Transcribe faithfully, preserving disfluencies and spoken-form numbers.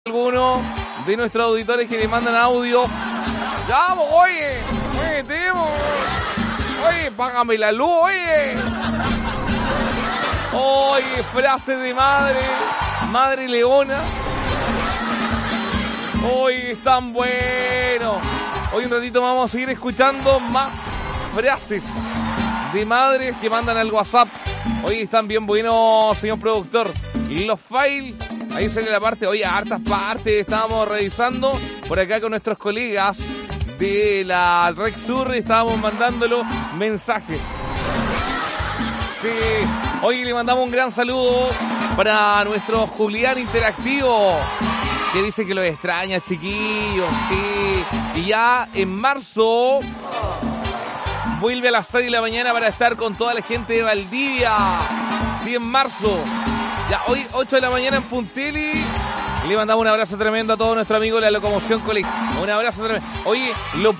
Algunos de nuestros auditores que le mandan audio. Ya, oye, oye, Temo, oye, págame la luz, oye. Oye, frase de madre, madre leona. Oye, es tan bueno. Hoy un ratito vamos a seguir escuchando más frases de madres que mandan al WhatsApp. Hoy están bien buenos, señor productor. Y los files, ahí sale la parte, oye, hartas partes, estábamos revisando por acá con nuestros colegas de la Rex Sur, estábamos mandándolo mensajes. Sí, hoy le mandamos un gran saludo para nuestro Julián Interactivo, que dice que lo extraña, chiquillos, sí. Y ya en marzo vuelve a las seis de la mañana para estar con toda la gente de Valdivia. Sí, en marzo. Ya hoy, ocho de la mañana en Punteli. Le mandamos un abrazo tremendo a todos nuestros amigos de la Locomoción Colectiva. Un abrazo tremendo. Oye, lo